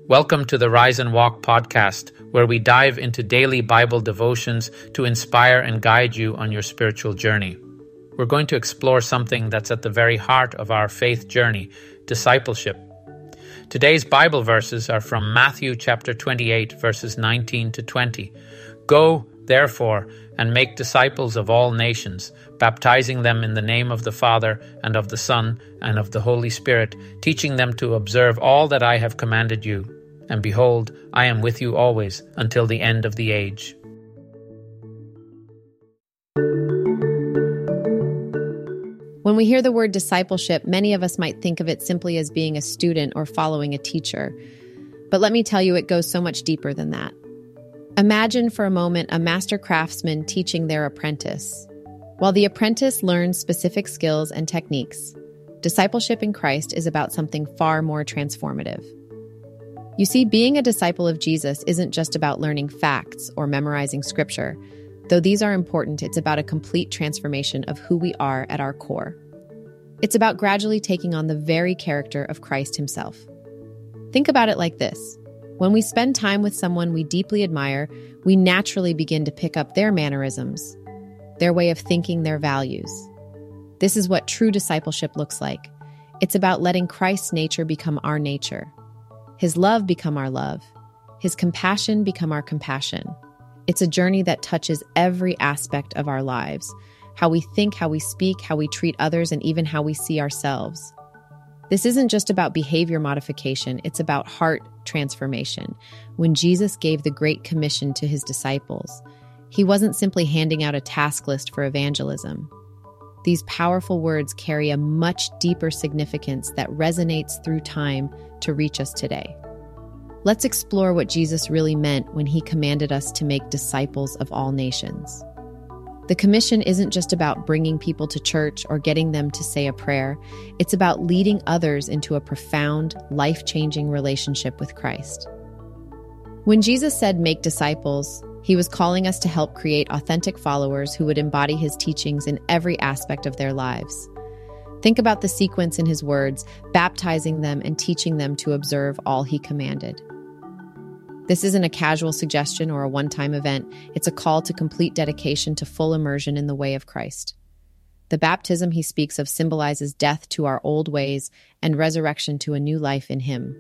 Welcome to the Rise and Walk podcast, where we dive into daily Bible devotions to inspire and guide you on your spiritual journey. We're going to explore something that's at the very heart of our faith journey, discipleship. Today's Bible verses are from Matthew chapter 28, verses 19 to 20. Go, therefore, and make disciples of all nations, baptizing them in the name of the Father, and of the Son, and of the Holy Spirit, teaching them to observe all that I have commanded you. And behold, I am with you always, until the end of the age. When we hear the word discipleship, many of us might think of it simply as being a student or following a teacher. But let me tell you, it goes so much deeper than that. Imagine for a moment a master craftsman teaching their apprentice. While the apprentice learns specific skills and techniques, discipleship in Christ is about something far more transformative. You see, being a disciple of Jesus isn't just about learning facts or memorizing scripture. Though these are important, it's about a complete transformation of who we are at our core. It's about gradually taking on the very character of Christ himself. Think about it like this. When we spend time with someone we deeply admire, we naturally begin to pick up their mannerisms, their way of thinking, their values. This is what true discipleship looks like. It's about letting Christ's nature become our nature, his love become our love, his compassion become our compassion. It's a journey that touches every aspect of our lives, how we think, how we speak, how we treat others, and even how we see ourselves. This isn't just about behavior modification, it's about heart transformation. When Jesus gave the Great Commission to his disciples, he wasn't simply handing out a task list for evangelism. These powerful words carry a much deeper significance that resonates through time to reach us today. Let's explore what Jesus really meant when he commanded us to make disciples of all nations. The commission isn't just about bringing people to church or getting them to say a prayer. It's about leading others into a profound, life-changing relationship with Christ. When Jesus said make disciples, he was calling us to help create authentic followers who would embody his teachings in every aspect of their lives. Think about the sequence in his words, baptizing them and teaching them to observe all he commanded. This isn't a casual suggestion or a one-time event. It's a call to complete dedication to full immersion in the way of Christ. The baptism he speaks of symbolizes death to our old ways and resurrection to a new life in him.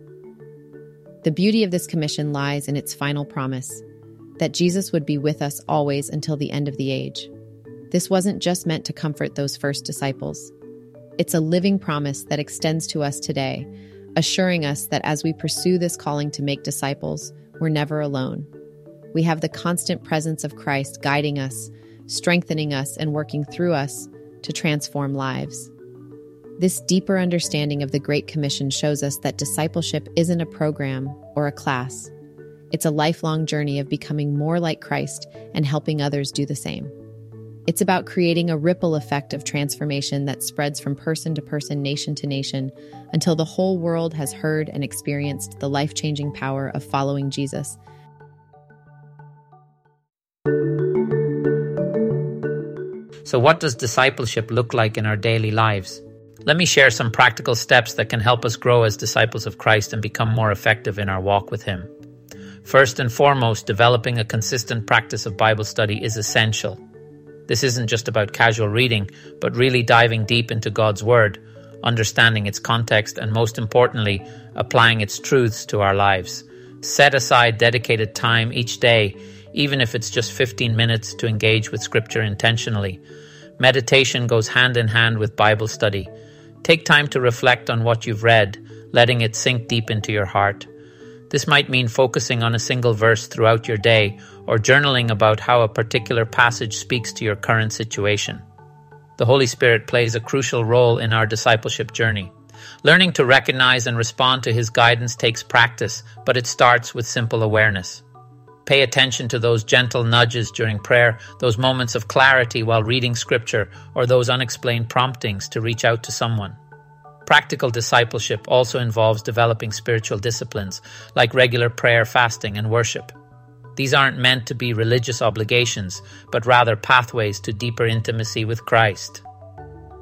The beauty of this commission lies in its final promise, that Jesus would be with us always until the end of the age. This wasn't just meant to comfort those first disciples. It's a living promise that extends to us today, assuring us that as we pursue this calling to make disciples, we're never alone. We have the constant presence of Christ guiding us, strengthening us, and working through us to transform lives. This deeper understanding of the Great Commission shows us that discipleship isn't a program or a class. It's a lifelong journey of becoming more like Christ and helping others do the same. It's about creating a ripple effect of transformation that spreads from person to person, nation to nation, until the whole world has heard and experienced the life-changing power of following Jesus. So what does discipleship look like in our daily lives? Let me share some practical steps that can help us grow as disciples of Christ and become more effective in our walk with him. First and foremost, developing a consistent practice of Bible study is essential. This isn't just about casual reading, but really diving deep into God's Word, understanding its context, and most importantly, applying its truths to our lives. Set aside dedicated time each day, even if it's just 15 minutes, to engage with Scripture intentionally. Meditation goes hand in hand with Bible study. Take time to reflect on what you've read, letting it sink deep into your heart. This might mean focusing on a single verse throughout your day or journaling about how a particular passage speaks to your current situation. The Holy Spirit plays a crucial role in our discipleship journey. Learning to recognize and respond to his guidance takes practice, but it starts with simple awareness. Pay attention to those gentle nudges during prayer, those moments of clarity while reading scripture, or those unexplained promptings to reach out to someone. Practical discipleship also involves developing spiritual disciplines like regular prayer, fasting, and worship. These aren't meant to be religious obligations, but rather pathways to deeper intimacy with Christ.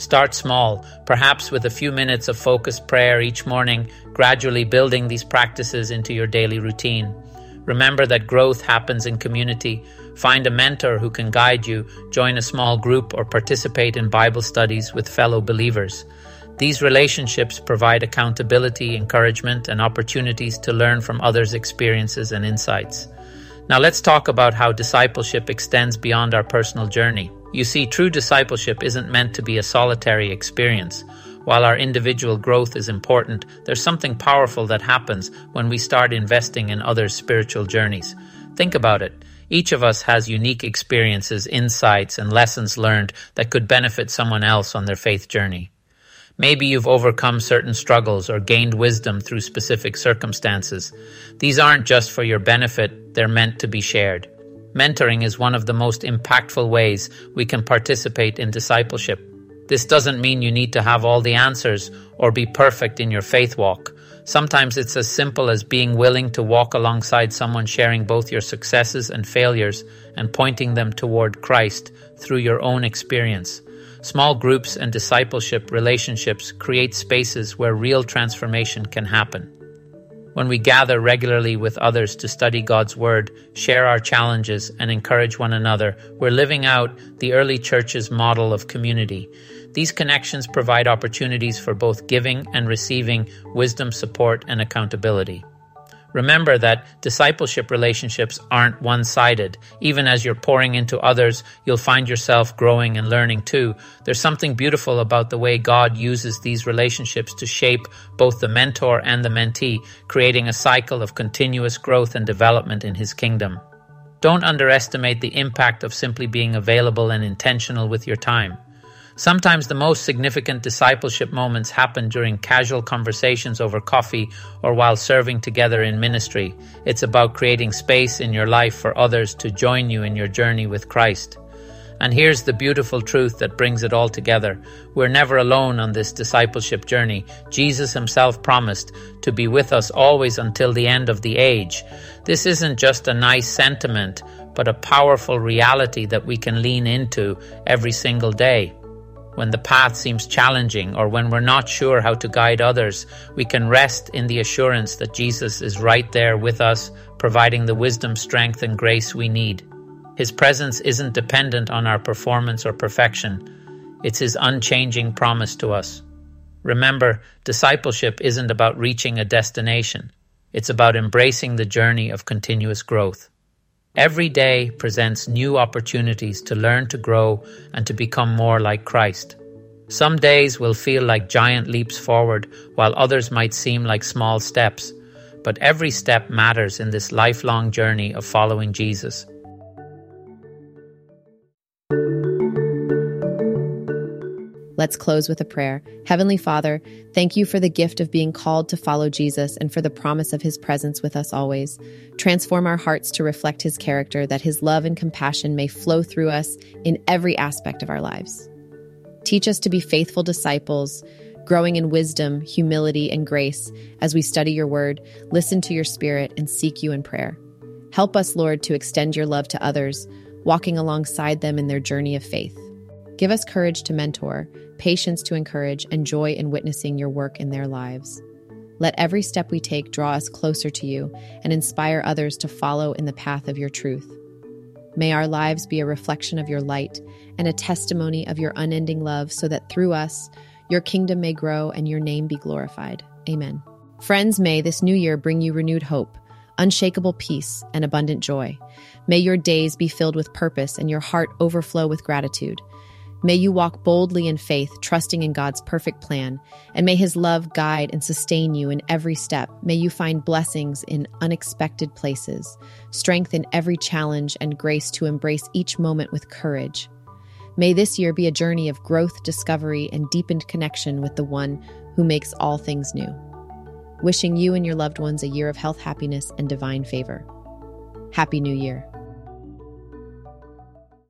Start small, perhaps with a few minutes of focused prayer each morning, gradually building these practices into your daily routine. Remember that growth happens in community. Find a mentor who can guide you, join a small group, or participate in Bible studies with fellow believers. These relationships provide accountability, encouragement, and opportunities to learn from others' experiences and insights. Now let's talk about how discipleship extends beyond our personal journey. You see, true discipleship isn't meant to be a solitary experience. While our individual growth is important, there's something powerful that happens when we start investing in others' spiritual journeys. Think about it. Each of us has unique experiences, insights, and lessons learned that could benefit someone else on their faith journey. Maybe you've overcome certain struggles or gained wisdom through specific circumstances. These aren't just for your benefit, they're meant to be shared. Mentoring is one of the most impactful ways we can participate in discipleship. This doesn't mean you need to have all the answers or be perfect in your faith walk. Sometimes it's as simple as being willing to walk alongside someone sharing both your successes and failures and pointing them toward Christ through your own experience. Small groups and discipleship relationships create spaces where real transformation can happen. When we gather regularly with others to study God's Word, share our challenges, and encourage one another, we're living out the early church's model of community. These connections provide opportunities for both giving and receiving wisdom, support, and accountability. Remember that discipleship relationships aren't one-sided. Even as you're pouring into others, you'll find yourself growing and learning too. There's something beautiful about the way God uses these relationships to shape both the mentor and the mentee, creating a cycle of continuous growth and development in His kingdom. Don't underestimate the impact of simply being available and intentional with your time. Sometimes the most significant discipleship moments happen during casual conversations over coffee or while serving together in ministry. It's about creating space in your life for others to join you in your journey with Christ. And here's the beautiful truth that brings it all together. We're never alone on this discipleship journey. Jesus Himself promised to be with us always until the end of the age. This isn't just a nice sentiment, but a powerful reality that we can lean into every single day. When the path seems challenging or when we're not sure how to guide others, we can rest in the assurance that Jesus is right there with us, providing the wisdom, strength, and grace we need. His presence isn't dependent on our performance or perfection. It's His unchanging promise to us. Remember, discipleship isn't about reaching a destination. It's about embracing the journey of continuous growth. Every day presents new opportunities to learn, to grow, and to become more like Christ. Some days will feel like giant leaps forward, while others might seem like small steps. But every step matters in this lifelong journey of following Jesus. Let's close with a prayer. Heavenly Father, thank you for the gift of being called to follow Jesus and for the promise of His presence with us always. Transform our hearts to reflect His character, that His love and compassion may flow through us in every aspect of our lives. Teach us to be faithful disciples, growing in wisdom, humility, and grace as we study your word, listen to your Spirit, and seek you in prayer. Help us, Lord, to extend your love to others, walking alongside them in their journey of faith. Give us courage to mentor, patience to encourage, and joy in witnessing your work in their lives. Let every step we take draw us closer to you and inspire others to follow in the path of your truth. May our lives be a reflection of your light and a testimony of your unending love so that through us, your kingdom may grow and your name be glorified. Amen. Friends, may this new year bring you renewed hope, unshakable peace, and abundant joy. May your days be filled with purpose and your heart overflow with gratitude. May you walk boldly in faith, trusting in God's perfect plan, and may His love guide and sustain you in every step. May you find blessings in unexpected places, strength in every challenge, and grace to embrace each moment with courage. May this year be a journey of growth, discovery, and deepened connection with the one who makes all things new. Wishing you and your loved ones a year of health, happiness, and divine favor. Happy New Year.